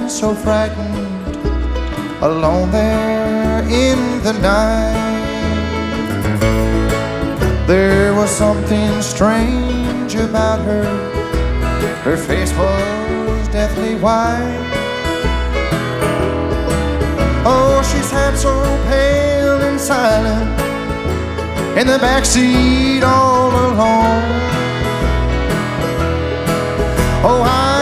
so frightened, alone there in the night. There was something strange about her. Her face was deathly white. Oh, she sat so pale and silent in the backseat all alone. Oh,